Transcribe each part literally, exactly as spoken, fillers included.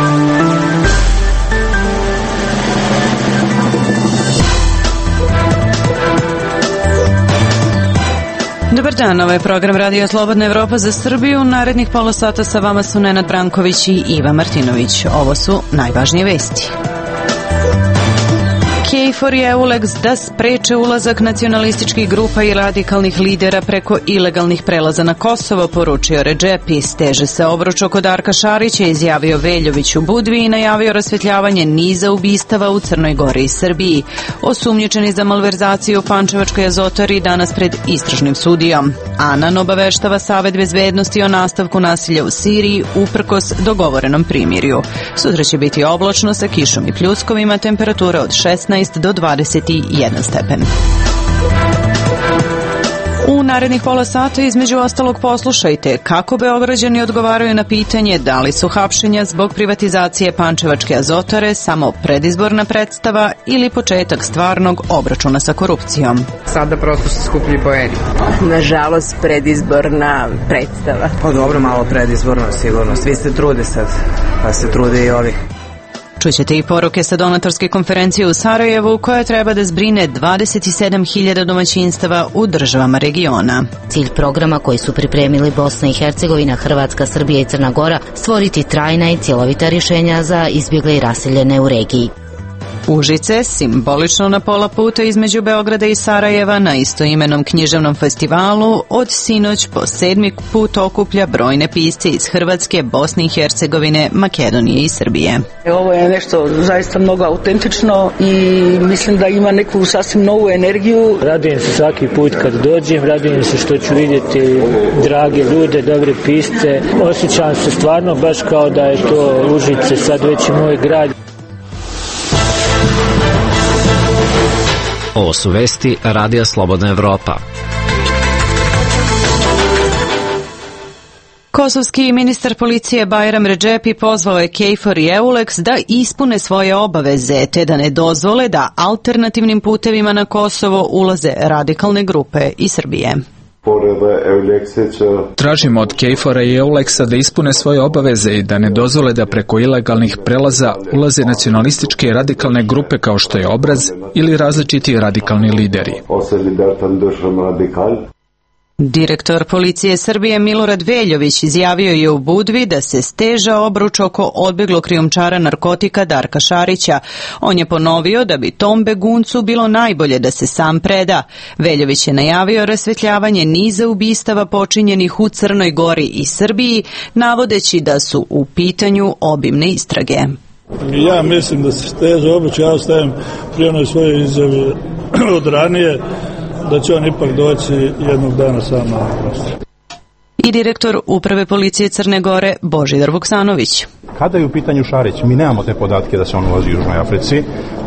Dobar dan, ovo je program Radio Slobodna Evropa za Srbiju. Narednih pola sata sa vama su Nenad Branković i Iva Martinović. Ovo su najvažnije vesti. KFOR i EULEX da spreče ulazak nacionalističkih grupa i radikalnih lidera preko ilegalnih prelaza na Kosovo, poručio Redžepi. Steže se obruč oko Darka Šarića, izjavio Veljović u Budvi i najavio rasvetljavanje niza ubistava u Crnoj Gori i Srbiji. Osumnjičeni za malverzaciju u Pančevačkoj Azotari danas pred istražnim sudijom. Anan obaveštava Savet bezbednosti o nastavku nasilja u Siriji uprkos dogovorenom primirju. Sutra će biti oblačno sa kišom i pljuskovima, temperatura od šesnaest do dvadeset jedan stepen. U narednih pola sata između ostalog poslušajte kako Beograđani odgovaraju na pitanje da li su hapšenja zbog privatizacije Pančevačke Azotare samo predizborna predstava ili početak stvarnog obračuna sa korupcijom. Sada prosto se skuplji poeni. Nažalost, predizborna predstava. Pa dobro, malo predizborno sigurno. Svi se trude sad, pa se trude i ovi. Čućete i poruke sa donatorske konferencije u Sarajevu koja treba da zbrine dvadeset sedam hiljada domaćinstava u državama regiona. Cilj programa koji su pripremili Bosna i Hercegovina, Hrvatska, Srbija i Crna Gora stvoriti trajna i cjelovita rješenja za izbjegle i raseljene u regiji. Užice, simbolično na pola puta između Beograda i Sarajeva, na istoimenom književnom festivalu od sinoć po sedmi put okuplja brojne pisce iz Hrvatske, Bosne i Hercegovine, Makedonije i Srbije. Ovo je nešto zaista mnogo autentično i mislim da ima neku sasvim novu energiju. Radujem se svaki put kad dođem, radujem se što ću vidjeti drage ljude, dobre pisce. Osjećam se stvarno baš kao da je to Užice, sad već i moj grad. Ovo su vesti Radija Slobodna Evropa. Kosovski ministar policije Bajram Redžepi pozvao je KFOR i EULEX da ispune svoje obaveze te da ne dozvole da alternativnim putevima na Kosovo ulaze radikalne grupe iz Srbije. Tražimo od KFOR-a i EULEX-a da ispune svoje obaveze i da ne dozvole da preko ilegalnih prelaza ulaze nacionalističke radikalne grupe kao što je Obraz ili različiti radikalni lideri. Direktor policije Srbije Milorad Veljović izjavio je u Budvi da se steža obruč oko odbjeglog krijumčara narkotika Darka Šarića. On je ponovio da bi tom beguncu bilo najbolje da se sam preda. Veljović je najavio rasvetljavanje niza ubistava počinjenih u Crnoj Gori i Srbiji, navodeći da su u pitanju obimne istrage. Ja mislim da se steže obruč, ja ostajem pri onoj svojoj izjavi od ranije, da će on ipak doći jednog dana sam na prostor. I direktor Uprave policije Crne Gore Božidar Vuksanović. Kada je u pitanju Šarić, mi nemamo te podatke da se on ulazi u Južnoj Africi.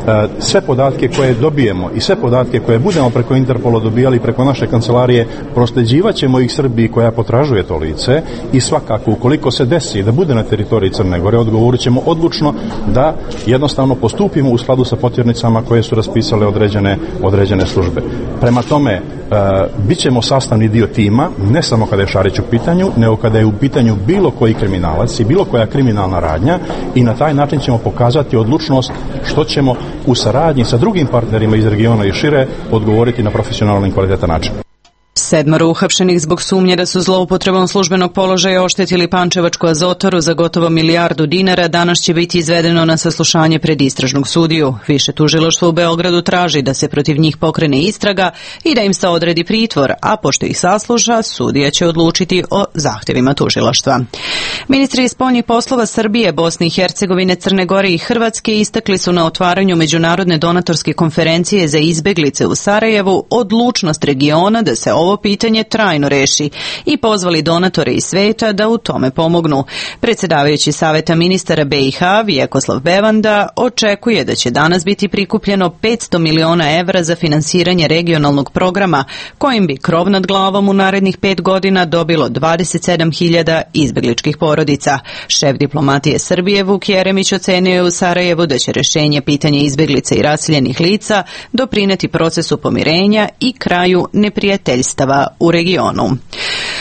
Sve podatke koje dobijemo i sve podatke koje budemo preko Interpola dobijali preko naše kancelarije, prosljeđivat ćemo ih Srbiji koja potražuje to lice i svakako ukoliko se desi da bude na teritoriji Crne Gore, odgovorit ćemo odlučno da jednostavno postupimo u skladu sa potjernicama koje su raspisale određene, određene službe. Prema tome, bit ćemo sastavni dio tima, ne samo kada je Šarić u pitanju, nego kada je u pitanju bilo koji kriminalac i bilo koja kriminalna radnja i na taj način ćemo pokazati odlučnost što ćemo u saradnji sa drugim partnerima iz regiona i šire odgovoriti na profesionalan i kvalitetan način. Sedmoro uhapšenih zbog sumnje da su zloupotrebom službenog položaja oštetili Pančevačku Azotaru za gotovo milijardu dinara danas će biti izvedeno na saslušanje pred istražnog sudiju. Više tužilaštvo u Beogradu traži da se protiv njih pokrene istraga i da im se odredi pritvor, a pošto ih sasluša, sudija će odlučiti o zahtjevima tužilaštva. Ministri spoljnih poslova Srbije, Bosne i Hercegovine, Crne Gore i Hrvatske istakli su na otvaranju međunarodne donatorske konferencije za izbeglice u Sarajevu odlučnost regiona da se ovo pitanje trajno reši i pozvali donatore iz sveta da u tome pomognu. Predsjedavajući Saveta ministara B i H Vjekoslav Bevanda očekuje da će danas biti prikupljeno petsto miliona evra za finansiranje regionalnog programa kojim bi krov nad glavom u narednih pet godina dobilo dvadeset sedam hiljada izbegličkih porodica. Šef diplomatije Srbije Vuk Jeremić ocenio je u Sarajevu da će rješenje pitanja izbeglica i raseljenih lica doprineti procesu pomirenja i kraju neprijateljstva u regionu.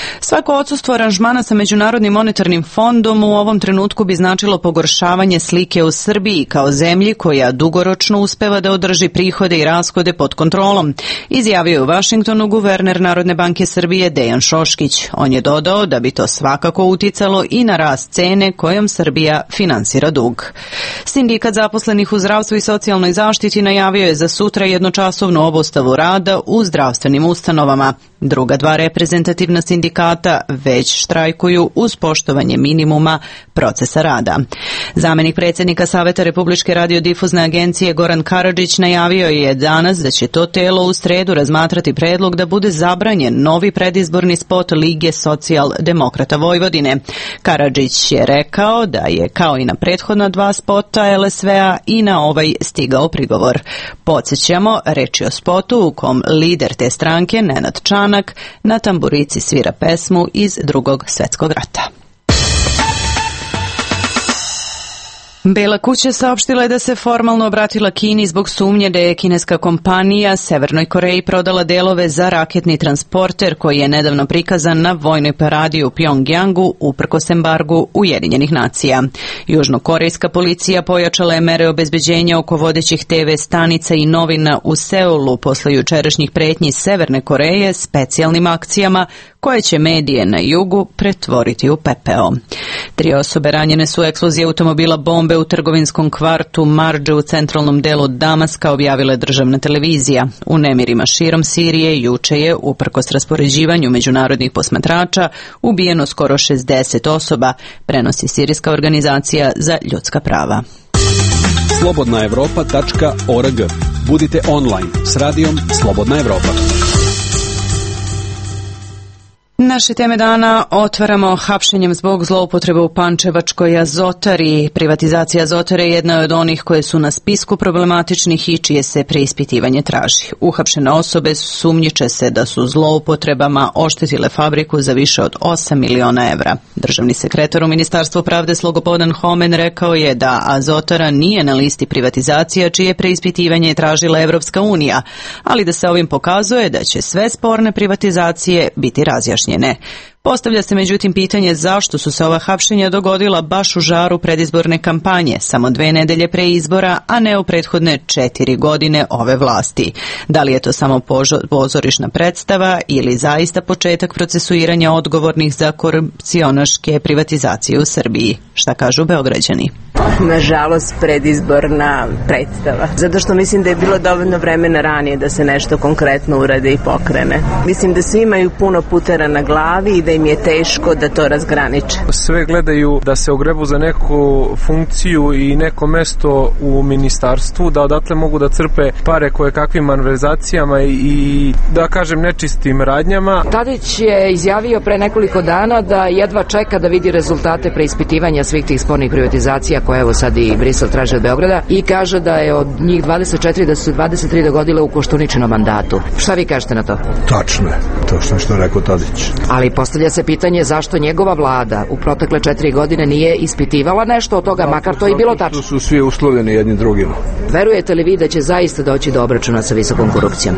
Svako odsustvo aranžmana sa Međunarodnim monetarnim fondom u ovom trenutku bi značilo pogoršavanje slike u Srbiji kao zemlji koja dugoročno uspeva da održi prihode i rashode pod kontrolom, izjavio je u Vašingtonu guverner Narodne banke Srbije Dejan Šoškić. On je dodao da bi to svakako uticalo i na rast cene kojom Srbija finansira dug. Sindikat zaposlenih u zdravstvu i socijalnoj zaštiti najavio je za sutra jednočasovnu obustavu rada u zdravstvenim ustanovama. Druga dva reprezentativna sindikata već štrajkuju uz poštovanje minimuma procesa rada. Zamenik predsjednika Saveta Republičke radiodifuzne agencije Goran Karadžić najavio je danas da će to telo u sredu razmatrati predlog da bude zabranjen novi predizborni spot Lige socijaldemokrata Vojvodine. Karadžić je rekao da je kao i na prethodna dva spota el es ve a i na ovaj stigao prigovor. Podsjećamo, reč je o spotu u kom lider te stranke, Nenad Čanak, na tamburici svira pesmu iz Drugog svjetskog rata. Bela kuća saopštila je da se formalno obratila Kini zbog sumnje da je kineska kompanija Severnoj Koreji prodala delove za raketni transporter koji je nedavno prikazan na vojnoj paradi u Pjongjangu uprkos embargu Ujedinjenih nacija. Južnokorejska policija pojačala je mere obezbeđenja oko vodećih te ve stanica i novina u Seulu posle jučerašnjih pretnji Severne Koreje specijalnim akcijama koje će medije na jugu pretvoriti u pepeo. Tri osobe ranjene su u eksploziji automobila bombe u trgovinskom kvartu Marđe u centralnom delu Damaska, objavila je državna televizija. U nemirima širom Sirije juče je, uprkos raspoređivanju međunarodnih posmatrača, ubijeno skoro šezdeset osoba, prenosi sirijska organizacija za ljudska prava. slobodna evropa tačka org. Budite online s radijom Slobodna Evropa. Naše teme dana otvaramo hapšenjem zbog zloupotrebe u Pančevačkoj Azotari. Privatizacija Azotare je jedna od onih koje su na spisku problematičnih i čije se preispitivanje traži. Uhapšene osobe sumnjiče se da su zloupotrebama oštetile fabriku za više od osam miliona evra. Državni sekretar u Ministarstvu pravde Slobodan Homen rekao je da Azotara nije na listi privatizacija čije preispitivanje je tražila Evropska unija, ali da se ovim pokazuje da će sve sporne privatizacije biti razjašnjene. Ne. Postavlja se međutim pitanje zašto su se ova hapšenja dogodila baš u žaru predizborne kampanje, samo dve nedelje pre izbora, a ne u prethodne četiri godine ove vlasti. Da li je to samo pozorišna predstava ili zaista početak procesuiranja odgovornih za korupcionaške privatizacije u Srbiji? Šta kažu Beograđani? Nažalost, predizborna predstava. Zato što mislim da je bilo dovoljno vremena ranije da se nešto konkretno urade i pokrene. Mislim da svi imaju puno putera na glavi i da im je teško da to razgraniče. Sve gledaju da se ogrebu za neku funkciju i neko mesto u ministarstvu, da odatle mogu da crpe pare koje kakvim malverzacijama i, da kažem, nečistim radnjama. Tadić je izjavio pre nekoliko dana da jedva čeka da vidi rezultate preispitivanja svih tih spornih privatizacija koje evo sad i Brisel traže od Beograda i kaže da je od njih dvadeset četiri da su dvadeset tri dogodile u Koštuničinom mandatu. Šta vi kažete na to? Tačno je, to što što je rekao Tadić. Ali postavlja se pitanje zašto njegova vlada u protekle četiri godine nije ispitivala nešto od toga, makar to i bilo tačno. Su svi uslovljeni jedni drugima. Verujete li vi da će zaista doći do obračuna sa visokom korupcijom?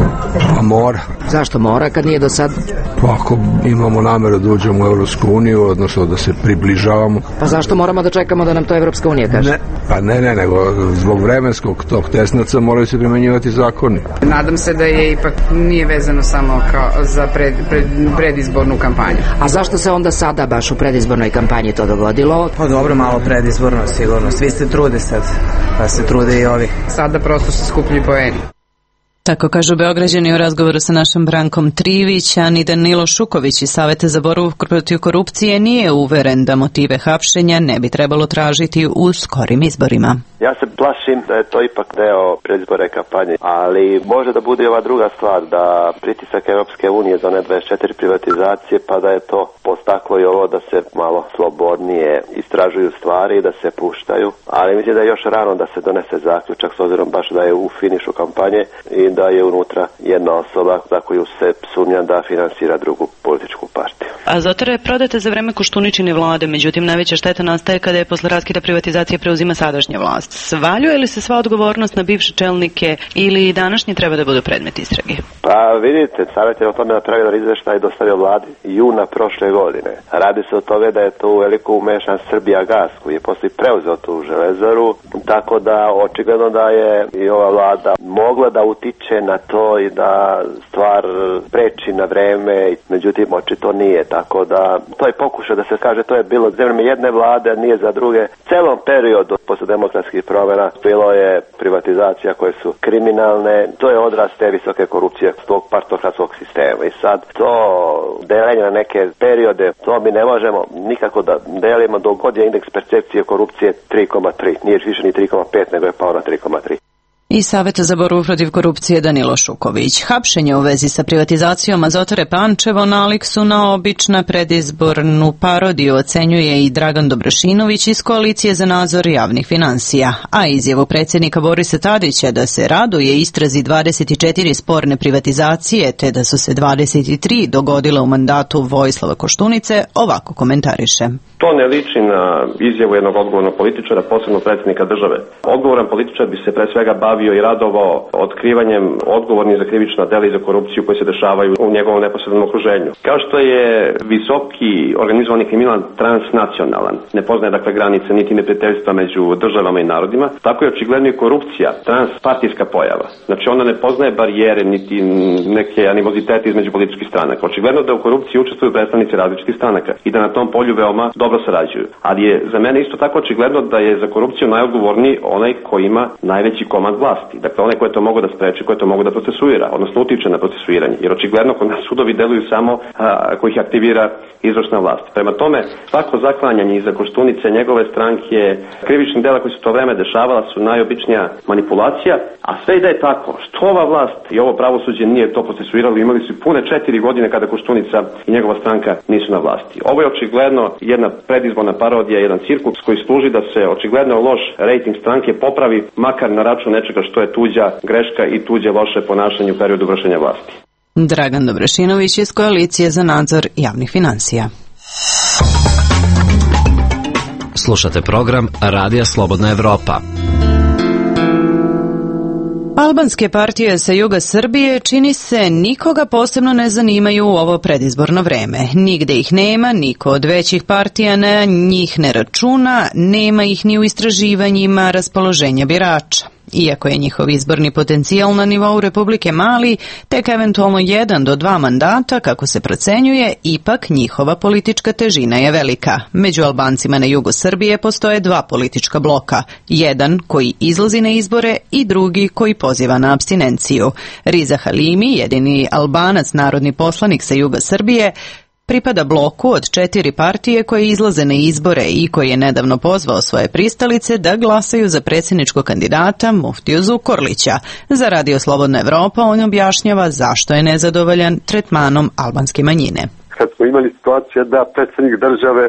Pa mora. Zašto mora kad nije do sad? Pa ako imamo nameru da uđemo u Evropsku uniju, odnosno da se približavamo. Pa zašto moramo da čekamo da nam to Evropska unija kaže? Ne, pa ne, ne, nego zbog vremenskog tog tesnaca moraju se primenjivati zakoni. Nadam se da je ipak nije vezano samo kao za pred, pred, predizbornu kampanju. A zašto se onda sada baš u predizbornoj kampanji to dogodilo? Pa dobro, malo predizborno sigurno. Svi se trude sad, pa se trude i ovi. Sada prosto se skupljaju poeni. Tako kažu Beograđani u razgovoru sa našom Brankom Trivić, a ni Danilo Šuković iz Saveta za borbu protiv korupcije nije uveren da motive hapšenja ne bi trebalo tražiti u skorim izborima. Ja se plašim da je to ipak deo predizborne kampanje, ali može da bude i ova druga stvar, da pritisak Europske unije za one dvadeset četiri privatizacije, pa da je to postaklo i ovo da se malo slobodnije istražuju stvari i da se puštaju, ali mislim da je još rano da se donese zaključak s obzirom baš da je u finišu kampanje i da je unutra jedna osoba za koju se sumnja da finansira drugu političku partiju. Azotara je prodata za vreme Koštuničine vlade, međutim najveća šteta nastaje kada je posle raskida privatizacije preuzima sadašnja vlast. Svaljuje li se sva odgovornost na bivše čelnike ili današnji treba da budu predmet istrage? Pa vidite, savjet je o tome napravio izveštaj i dostavio vladi juna prošle godine. Radi se o tome da je to veliko umešan Srbijagas koji je posle preuzeo tu železaru, tako da očigledno da je i ova vlada mogla da utiče na to i da stvar preči na vreme, međutim očito nije, tako da to je pokušaj da se kaže to je bilo za vreme jedne vlade, a nije za druge. Celom periodu posle demokratskih promjena bilo je privatizacija koje su kriminalne, to je odraz te visoke korupcije tog partokratskog sistema i sad to deljenje na neke periode, to mi ne možemo nikako da delimo dok god je indeks percepcije korupcije tri zarez tri, nije više ni tri zarez pet nego je pao na tri zarez tri. I Saveta za borbu protiv korupcije Danilo Šuković. Hapšenje u vezi sa privatizacijom Azotare Pančevo nalik su na obična predizbornu parodiju, ocenjuje i Dragan Dobrašinović iz Koalicije za nadzor javnih finansija, a izjavu predsjednika Borisa Tadića da se raduje istrazi dvadeset četiri sporne privatizacije te da su se dvadeset tri dogodile u mandatu Vojislava Koštunice ovako komentariše. To ne liči na izjavu jednog odgovornog političara, posebno predsjednika države. Odgovoran političar bi se pre svega bavio i radovao otkrivanjem odgovornih za krivična dela i za korupciju koje se dešavaju u njegovom neposrednom okruženju. Kao što je visoki organizovani kriminal transnacionalan, ne poznaje dakle granice niti neprijateljstva među državama i narodima, tako je očigledno i korupcija transpartijska pojava. Znači ona ne poznaje barijere niti neke animozitete između političkih stranaka. Očigledno da u korupciji učestvuju predstavnici različitih stranaka i da na tom polju veoma dobro sarađuju. Ali je za mene isto tako očigledno da je za korupciju najodgovorniji onaj koji ima najveći komad vlasti. Dakle, onaj koji je to mogu da spreči, koji je to mogu da procesuira, odnosno utiče na procesuiranje. Jer očigledno kod nas sudovi deluju samo ako ih aktivira izvršna vlast. Prema tome, svako zaklanjanje iza Koštunice, njegove stranke, krivičnih dela koji su to vreme dešavala su najobičnija manipulacija, a sve i da je tako, što ova vlast i ovo pravosuđe nije to procesuiralo, imali su pune četiri godine kada Koštunica i njegova stranka nisu na vlasti. Ovo je očigledno jedna predizborna parodija, jedan cirkus koji služi da se očigledno loš rejting stranke popravi makar na račun nečega što je tuđa greška i tuđe loše ponašanje u periodu vršenja vlasti. Dragan Dobrašinović iz Koalicije za nadzor javnih finansija. Slušate program Radija Slobodna Evropa. Albanske partije sa juga Srbije čini se nikoga posebno ne zanimaju u ovo predizborno vreme. Nigde ih nema, niko od većih partija na njih ne računa, nema ih ni u istraživanjima raspoloženja birača. Iako je njihov izborni potencijal na nivou Republike mali, tek eventualno jedan do dva mandata, kako se procenjuje, ipak njihova politička težina je velika. Među Albancima na jugu Srbije postoje dva politička bloka. Jedan koji izlazi na izbore i drugi koji poziva na apstinenciju. Riza Halimi, jedini Albanac narodni poslanik sa juga Srbije, pripada bloku od četiri partije koje izlaze na izbore i koji je nedavno pozvao svoje pristalice da glasaju za predsjedničkog kandidata Muftiju Zukorlića. Za Radio Slobodna Evropa on objašnjava zašto je nezadovoljan tretmanom albanske manjine. Kad smo imali situacije da predsjednik države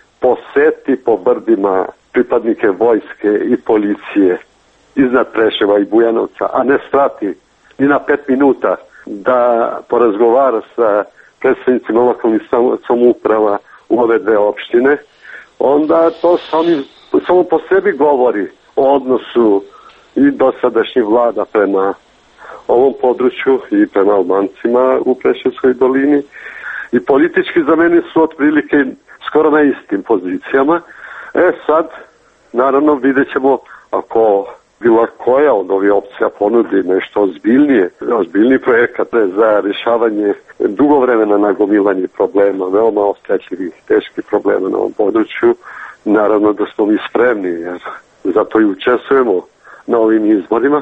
poseti po brdima pripadnike vojske i policije iznad Preševa i Bujanovca, a ne strati ni na pet minuta da porazgovara sa predstavnicima lokalnih samouprava u ove dve opštine, onda to sami, samo po sebi govori o odnosu i dosadašnjih vlada prema ovom području i prema Albancima u Preševskoj dolini. I politički za mene su otprilike skoro na istim pozicijama. E sad, naravno, vidjet ćemo ako bila koja od ovih opcija ponudi nešto ozbiljnije, ozbiljniji projekat za rješavanje dugo vremena nagomilanje problema, veoma osjetljivih, teških problema na ovom području. Naravno da smo mi spremni, jer zato i učestvujemo na ovim izborima,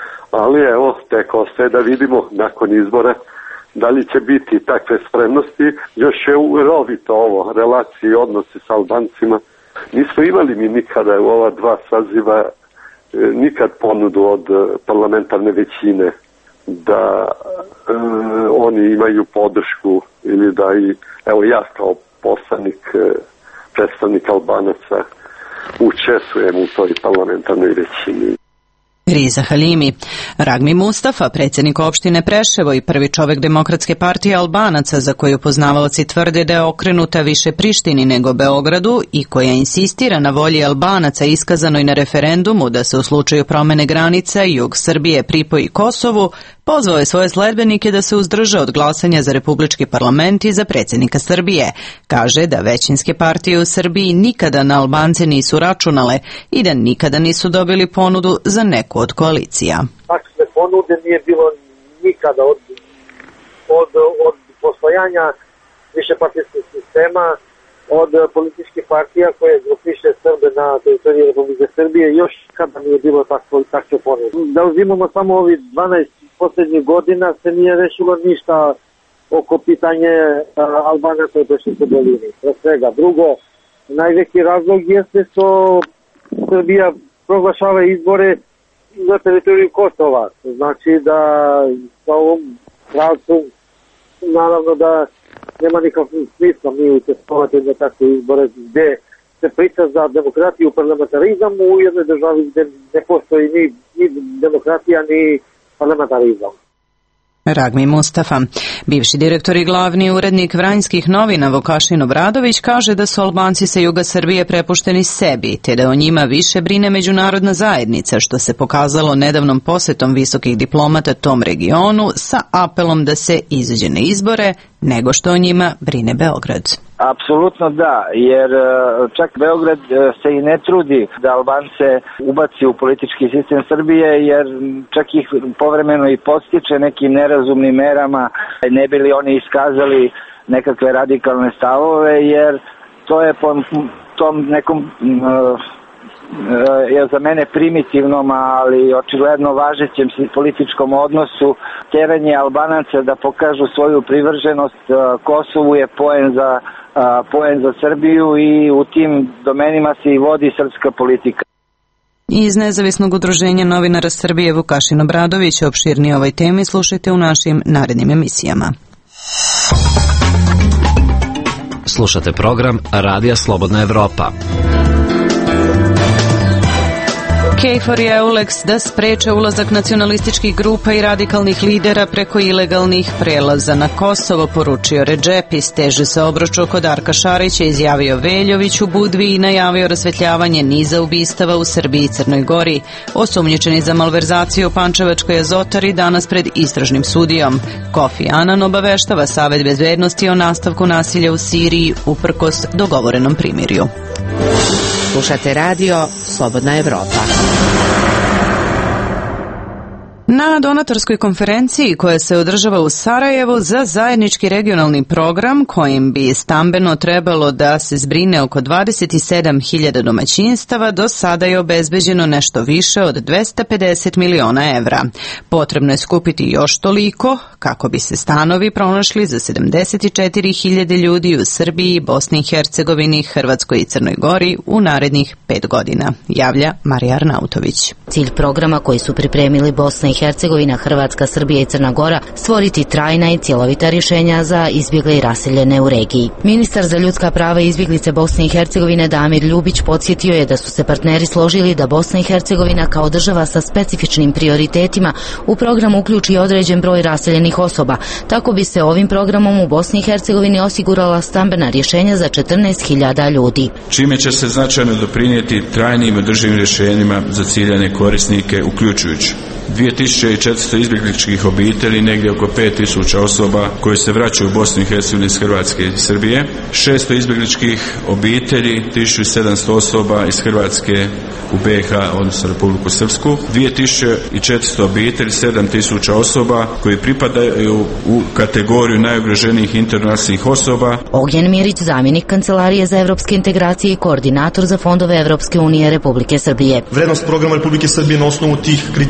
ali evo, tek ostaje da vidimo nakon izbora da li će biti takve spremnosti. Još je urovito ovo, relacije i odnosi sa Albancima. Nismo imali mi nikada u ova dva saziva nikad ponudu od parlamentarne većine da e, oni imaju podršku ili da i, evo ja kao poslanik, e, predstavnik Albanaca učestvujem u toj parlamentarnoj većini. Riza Halimi. Ragmi Mustafa, predsjednik opštine Preševo i prvi čovek Demokratske partije Albanaca, za koju poznavaoci tvrde da je okrenuta više Prištini nego Beogradu i koja insistira na volji Albanaca iskazanoj na referendumu da se u slučaju promene granica jug Srbije pripoji Kosovu, pozvao je svoje sledbenike da se uzdrže od glasanja za republički parlament i za predsjednika Srbije. Kaže da većinske partije u Srbiji nikada na Albance nisu računale i da nikada nisu dobili ponudu za neku od koalicija. Takve ponude nije bilo nikada od, od, od postojanja višepartijskog sistema, od političkih partija koje grupiše Srbe na teritoriji Republike Srbije, još kada nije bilo takve, takve ponude. Da uzimamo samo ovi dvanaest posljednjih godina se nije rešilo ništa oko pitanje Albanaca u Preševskoj dolini. Pre svega. Drugo, najveći razlog jeste što Srbija proglašava izbore na teritoriju Kosova. Znači da sa ovom pravcu naravno da nema nikakvog smisla mi učestvovati na takve izbore gde se priča za demokratiju, parlamentarizam u jednoj državi gde ne postoji ni, ni demokratija ni parlamentarizam. Ragmi Mustafa. Bivši direktor i glavni urednik Vranjskih novina Vukašin Obradović kaže da su Albanci sa juga Srbije prepušteni sebi, te da o njima više brine međunarodna zajednica, što se pokazalo nedavnom posetom visokih diplomata tom regionu sa apelom da se izađe na izbore, nego što o njima brine Beograd. Apsolutno da, jer čak Beograd se i ne trudi da Albance ubaci u politički sistem Srbije, jer čak ih povremeno i podstiče nekim nerazumnim merama, ne bi li oni iskazali nekakve radikalne stavove, jer to je po tom nekom je za mene primitivnom, ali očigledno važećem političkom odnosu, teranje Albanaca da pokažu svoju privrženost Kosovu je poen za, poen za Srbiju i u tim domenima se i vodi srpska politika. Iz Nezavisnog udruženja novinara Srbije Vukašin Obradović opširnije ovoj temi slušajte u našim narednim emisijama. Slušate program Radija Slobodna Evropa. KFOR i EULEX da spreče ulazak nacionalističkih grupa i radikalnih lidera preko ilegalnih prelaza na Kosovo, poručio Redžepi. Steže se obroču kod Darka Šarića, izjavio Veljović u Budvi i najavio rasvetljavanje niza ubistava u Srbiji i Crnoj Gori. Osumnjičeni za malverzaciju u Pančevačkoj Azotari danas pred istražnim sudijom. Kofi Anan obaveštava Savet bezbednosti o nastavku nasilja u Siriji uprkos dogovorenom primirju. Slušate radio Slobodna Evropa. Na donatorskoj konferenciji koja se održava u Sarajevu za zajednički regionalni program kojim bi stambeno trebalo da se zbrine oko dvadeset sedam hiljada domaćinstava, do sada je obezbeđeno nešto više od dvesta pedeset miliona evra. Potrebno je skupiti još toliko kako bi se stanovi pronašli za sedamdeset četiri hiljade ljudi u Srbiji, Bosni i Hercegovini, Hrvatskoj i Crnoj Gori u narednih pet godina, javlja Marija Arnautović. Cilj programa koji su pripremili Bosna i Hercegovina, Hrvatska, Srbija i Crna Gora stvoriti trajna i cjelovita rješenja za izbjegle i raseljene u regiji. Ministar za ljudska prava i izbjeglice Bosne i Hercegovine Damir Ljubić podsjetio je da su se partneri složili da Bosna i Hercegovina kao država sa specifičnim prioritetima u program uključi određen broj raseljenih osoba. Tako bi se ovim programom u Bosni i Hercegovini osigurala stambena rješenja za četrnaest hiljada ljudi. Čime će se značajno doprinijeti trajnim i održivim rješenjima za ciljane korisnike, uključujući dvije tisuće četiristo izbjegličkih obitelji, negdje oko pet tisuća osoba koji se vraćaju u Bosnu i Hercegovinu iz Hrvatske i Srbije, šesto izbjegličkih obitelji, tisuću sedamsto osoba iz Hrvatske u B i H, odnosno Republiku Srpsku, dvije tisuće četiristo obitelji, sedam tisuća osoba koji pripadaju u kategoriju najugroženijih internacionalnih osoba. Ognjen Mirić, zamjenik Kancelarije za evropske integracije i koordinator za fondove Evropske unije Republike Srbije. Vrednost programa Republike Srbije na osnovu tih kriterijuma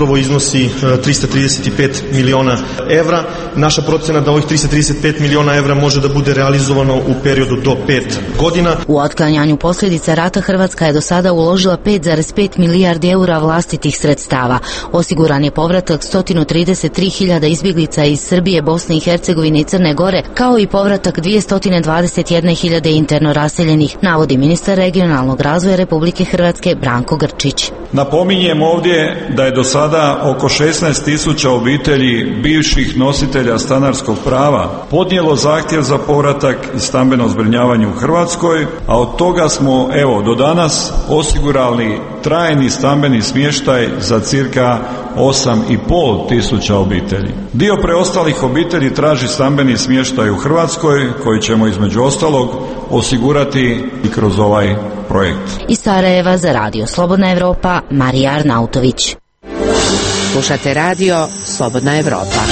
upravo iznosi trista trideset pet miliona evra. Naša procena da ovih trista trideset pet miliona evra može da bude realizovano u periodu do pet godina. U otklanjanju posljedica rata Hrvatska je do sada uložila pet zarez pet milijardi eura vlastitih sredstava. Osiguran je povratak sto trideset tri hiljade izbjeglica iz Srbije, Bosne i Hercegovine i Crne Gore, kao i povratak dvjesto dvadeset jedna hiljade interno raseljenih, navodi ministar regionalnog razvoja Republike Hrvatske Branko Grčić. Napominjem ovdje da je do sada oko šesnaest tisuća obitelji bivših nositelja stanarskog prava podnijelo zahtjev za povratak i stambeno zbrinjavanje u Hrvatskoj, a od toga smo evo do danas osigurali trajni stambeni smještaj za cirka osam i pol tisuća obitelji. Dio preostalih obitelji traži stambeni smještaj u Hrvatskoj koji ćemo između ostalog osigurati i kroz ovaj projekt. Iz Sarajeva za Radio Slobodna Evropa, Marija Arnautović. Slušate radio Slobodna Evropa.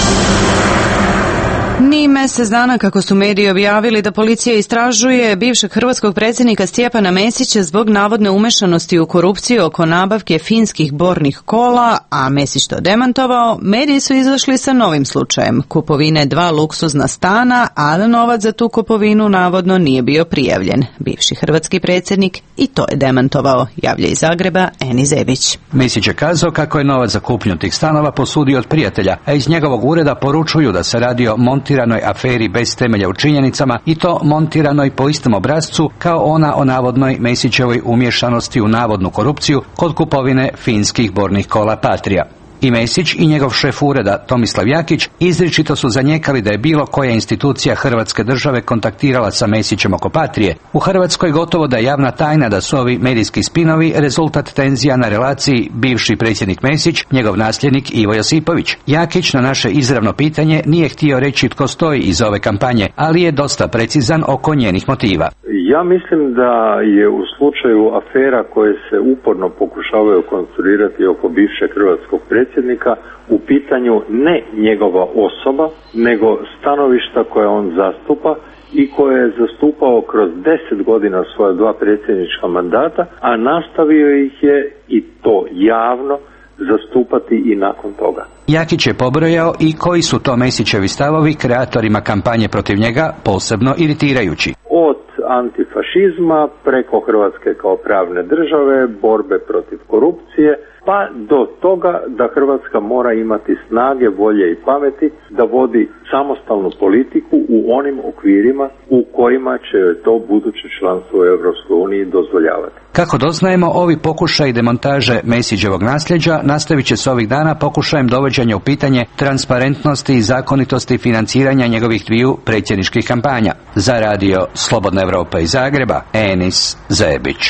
Ni mjesec dana kako su mediji objavili da policija istražuje bivšeg hrvatskog predsjednika Stjepana Mesića zbog navodne umešanosti u korupciju oko nabavke finskih bornih kola, a Mesić to demantovao, mediji su izašli sa novim slučajem kupovine dva luksuzna stana, a da novac za tu kupovinu navodno nije bio prijavljen. Bivši hrvatski predsjednik i to je demantovao, javlja iz Zagreba Eni Zebić. Mesić je kazao kako je novac za kupnju tih stanova posudio od prijatelja, a iz njegovog ureda poručuju da se radi o montiranoj aferi bez temelja u činjenicama i to montiranoj po istom obrascu kao ona o navodnoj Mesićevoj umješanosti u navodnu korupciju kod kupovine finskih bornih kola Patria. I Mesić i njegov šef ureda Tomislav Jakić izričito su zanijekali da je bilo koja institucija Hrvatske države kontaktirala sa Mesićem oko Patrije. U Hrvatskoj gotovo da je javna tajna da su ovi medijski spinovi rezultat tenzija na relaciji bivši predsjednik Mesić, njegov nasljednik Ivo Josipović. Jakić na naše izravno pitanje nije htio reći tko stoji iza ove kampanje, ali je dosta precizan oko njenih motiva. Ja mislim da je u slučaju afera koje se uporno pokušavaju konstruirati oko bivšeg hrvatskog predsjednika u pitanju ne njegova osoba, nego stanovišta koje on zastupa i koje je zastupao kroz deset godina svoja dva predsjednička mandata, a nastavio ih je i to javno zastupati i nakon toga. Jakić je pobrojao i koji su to Mesićevi stavovi kreatorima kampanje protiv njega posebno iritirajući. Od antifašizma preko Hrvatske kao pravne države, borbe protiv korupcije, pa do toga da Hrvatska mora imati snage, volje i pameti da vodi samostalnu politiku u onim okvirima u kojima će to buduće članstvo u Europskoj uniji dozvoljavati. Kako doznajemo, ovi pokušaj demontaže Mesićevog nasljeđa nastavit će se ovih dana pokušajem dovođenja u pitanje transparentnosti i zakonitosti financiranja njegovih dviju predsjedničkih kampanja. Za radio Slobodna Evropa iz Zagreba, Enis Zebić.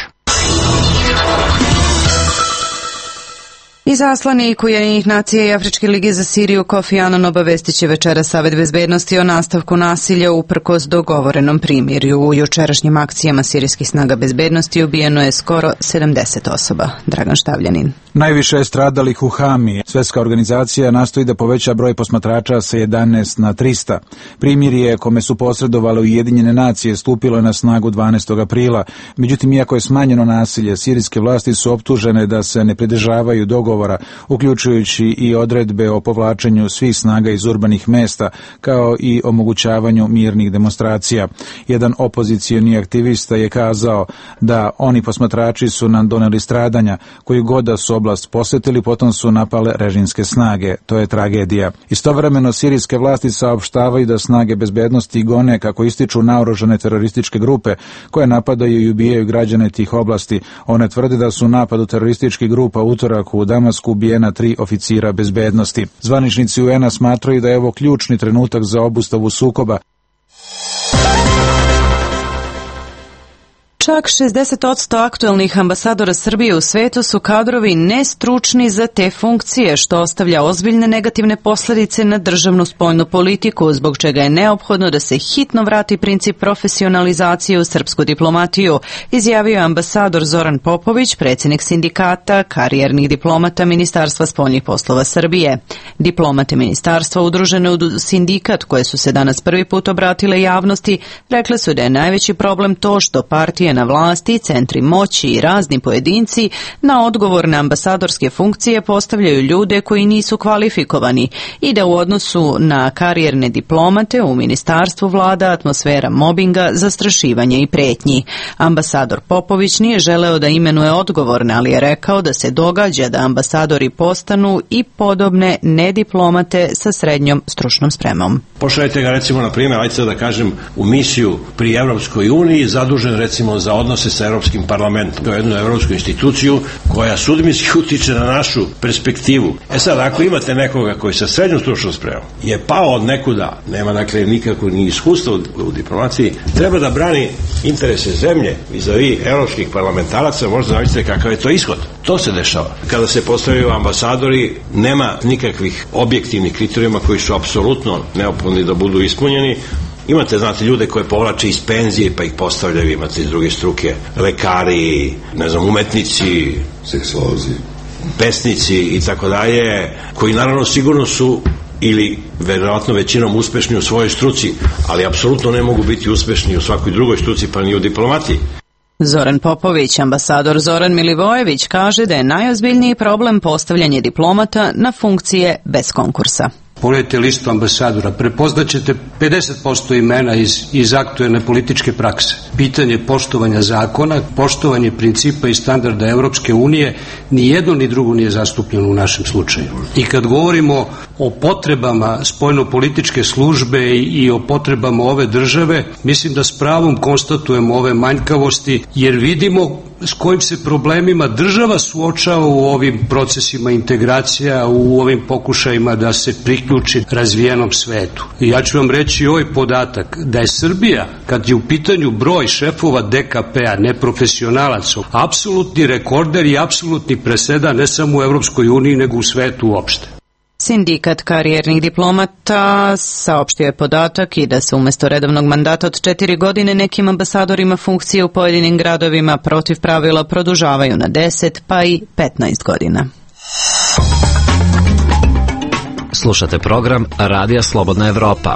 Izaslanik Ujedinjenih nacija i Afričke lige za Siriju Kofi Anan obavestit će večera Savet bezbednosti o nastavku nasilja uprkos dogovorenom primirju. U jučerašnjim akcijama sirijskih snaga bezbednosti ubijeno je skoro sedamdeset osoba. Dragan Štavljanin. Najviše je stradalih u Hami. Svjetska organizacija nastoji da poveća broj posmatrača sa jedanaest na trista. Primirje kome su posredovale Ujedinjene nacije stupilo je na snagu dvanaestog aprila. Međutim, iako je smanjeno nasilje, sirijske vlasti su optužene da se ne pridržavaju dogovora, uključujući i odredbe o povlačenju svih snaga iz urbanih mesta, kao i omogućavanju mirnih demonstracija. Jedan opozicioni aktivista je kazao da oni posmatrači su nam doneli stradanja, koju god da su oblast posjetili, potom su napale režimske snage. To je tragedija. Istovremeno, sirijske vlasti saopštavaju da snage bezbednosti gone, kako ističu, naoružane terorističke grupe koje napadaju i ubijaju građane tih oblasti. One tvrde da su u napadu terorističkih grupa utorak u Damasku ubijena tri oficira bezbednosti. Zvaničnici U N a smatraju da je ovo ključni trenutak za obustavu sukoba. Čak šezdeset posto aktuelnih ambasadora Srbije u svetu su kadrovi nestručni za te funkcije, što ostavlja ozbiljne negativne posljedice na državnu spoljnu politiku, zbog čega je neophodno da se hitno vrati princip profesionalizacije u srpsku diplomatiju, izjavio je ambasador Zoran Popović, predsjednik sindikata karijernih diplomata Ministarstva spoljnih poslova Srbije. Diplomate ministarstva udružene u sindikat, koje su se danas prvi put obratile javnosti, rekle su da je najveći problem to što partije organa vlasti, centri moći i razni pojedinci na odgovorne ambasadorske funkcije postavljaju ljude koji nisu kvalifikovani i da u odnosu na karijerne diplomate u ministarstvu vlada atmosfera mobinga, zastrašivanja i pretnji. Ambasador Popović nije želeo da imenuje odgovorne, ali je rekao da se događa da ambasadori postanu i podobne nediplomate sa srednjom stručnom spremom. Pošaljete ga recimo na primjer, ajde da kažem, u misiju pri Evropskoj uniji, zadužen recimo za odnose sa Evropskim parlamentom, to je jednu evropsku instituciju koja sudbinski utiče na našu perspektivu. E sad, ako imate nekoga koji sa srednjom stručnom spremom je pao od nekuda, nema dakle nikako ni iskustva u diplomaciji, treba da brani interese zemlje vis-a-vis evropskih parlamentaraca, možda zamislite kakav je to ishod. To se dešava. Kada se postavljaju ambasadori, nema nikakvih objektivnih kriterijuma koji su apsolutno neophodni da budu ispunjeni. Imate, znate, ljude koje povlače iz penzije pa ih postavljaju, imate iz druge struke, lekari, ne znam, umetnici, seksolozi, pesnici i tako dalje, koji naravno sigurno su ili verovatno većinom uspešni u svojoj struci, ali apsolutno ne mogu biti uspešni u svakoj drugoj struci, pa ni u diplomatiji. Zoran Popović, ambasador Zoran Milivojević, kaže da je najozbiljniji problem postavljanje diplomata na funkcije bez konkursa. Pogledajte listu ambasadora, prepoznaćete pedeset posto imena iz, iz aktuelne političke prakse. Pitanje poštovanja zakona, poštovanje principa i standarda Evropske unije, ni jedno ni drugo nije zastupljeno u našem slučaju. I kad govorimo o potrebama spoljnopolitičke službe i, i o potrebama ove države, mislim da s pravom konstatujemo ove manjkavosti, jer vidimo s kojim se problemima država suočava u ovim procesima integracija, u ovim pokušajima da se priključi razvijenom svetu. I ja ću vam reći ovaj podatak, da je Srbija, kad je u pitanju broj šefova D K P-a, neprofesionalaca, apsolutni rekorder i apsolutni presedan ne samo u Evropskoj uniji, nego u svetu uopšte. Sindikat karijernih diplomata saopštio je podatak i da se umjesto redovnog mandata od četiri godine nekim ambasadorima funkcije u pojedinim gradovima protiv pravila produžavaju na deset pa i petnaest godina. Slušate program Radija Slobodna Evropa.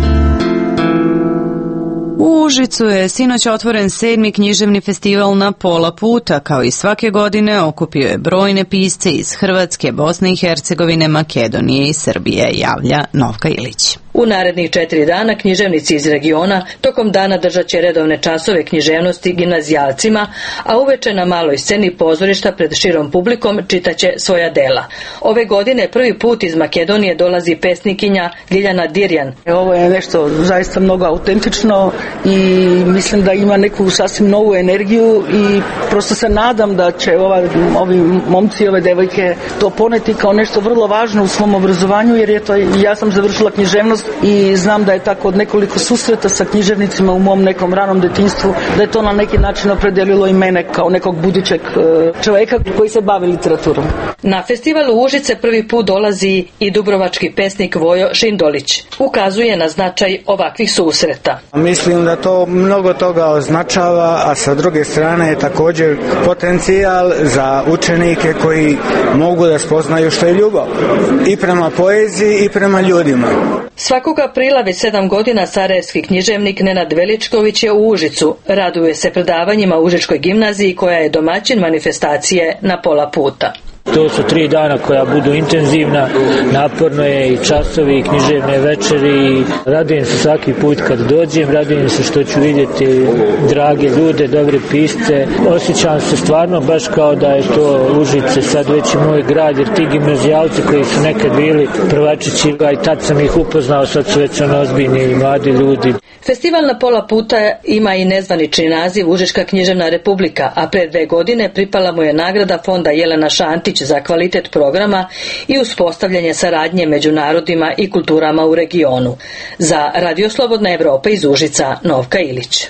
U Užicu je sinoć otvoren sedmi književni festival Na pola puta. Kao i svake godine okupio je brojne pisce iz Hrvatske, Bosne i Hercegovine, Makedonije i Srbije, javlja Novka Ilić. U narednih četiri dana književnici iz regiona tokom dana držat će redovne časove književnosti gimnazijalcima, a uveče na maloj sceni pozorišta pred širom publikom čitaće svoja dela. Ove godine prvi put iz Makedonije dolazi pesnikinja Ljiljana Dirjan. Ovo je nešto zaista mnogo autentično i mislim da ima neku sasvim novu energiju i prosto se nadam da će ova, ovi momci i ove devojke to poneti kao nešto vrlo važno u svom obrazovanju, jer je to, ja sam završila književnost i znam da je tako od nekoliko susreta sa književnicima u mom nekom ranom detinjstvu, da je to na neki način opredelilo i mene kao nekog budućeg čoveka koji se bavi literaturom. Na festivalu Užice prvi put dolazi i dubrovački pesnik Vojo Šindolić. Ukazuje na značaj ovakvih susreta. Mislim da to mnogo toga označava, a sa druge strane je također potencijal za učenike koji mogu da spoznaju što je ljubav i prema poeziji i prema ljudima. Svakog aprila već sedam godina sarajevski književnik Nenad Veličković je u Užicu. Raduje se predavanjima u Užičkoj gimnaziji koja je domaćin manifestacije Na pola puta. To su tri dana koja budu intenzivna, naporno je i časovi i književne večeri. Radujem se svaki put kad dođem, radujem se što ću vidjeti drage ljude, dobre pisce. Osjećam se stvarno baš kao da je to Užice sad već i moj grad, jer ti gimnazijalci koji su nekad bili prvačići, i tad sam ih upoznao, sad su već ono ozbiljni i mladi ljudi. Festival Na pola puta ima i nezvanični naziv Užička književna republika, a pre dve godine pripala mu je nagrada fonda Jelena Šantić za kvalitet programa i uspostavljanje saradnje među narodima i kulturama u regionu. Za Radio Slobodna Evropa iz Užica, Novka Ilić.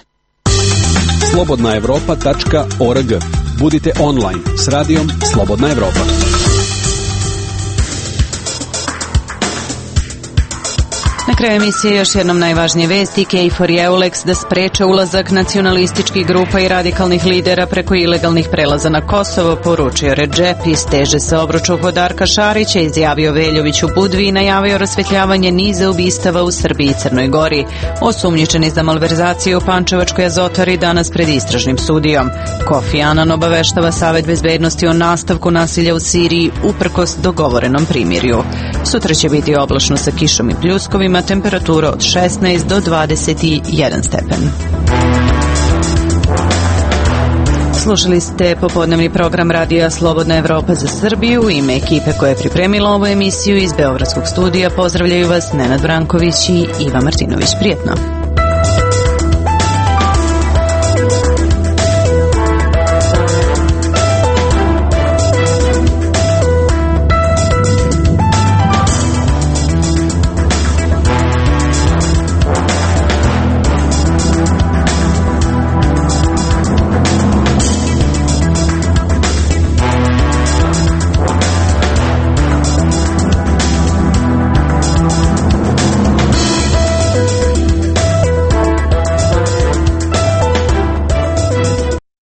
slobodna evropa tačka org. Budite online s radijom Slobodna Evropa. Na kraju emisije još jednom najvažnije vesti. KFOR i EULEX da spreče ulazak nacionalističkih grupa i radikalnih lidera preko ilegalnih prelaza na Kosovo, poručio Redžepi. Steže se obruču kod Darka Šarića, izjavio Veljović u Budvi i najavio rasvetljavanje niza ubistava u Srbiji i Crnoj Gori. Osumnjičeni za malverzaciju u Pančevačkoj Azotori danas pred istražnim sudijom. Kofi Anan obaveštava Savet bezbednosti o nastavku nasilja u Siriji uprkos dogovorenom primirju. Sutra će biti oblačno sa kišom i pljuskovima, temperatura od šesnaest do dvadeset jedan stepen. Slušali ste popodnevni program Radija Slobodna Evropa za Srbiju. U ime ekipe koja je pripremila ovu emisiju iz Beogradskog studija pozdravljaju vas Nenad Branković i Iva Martinović. Prijetno!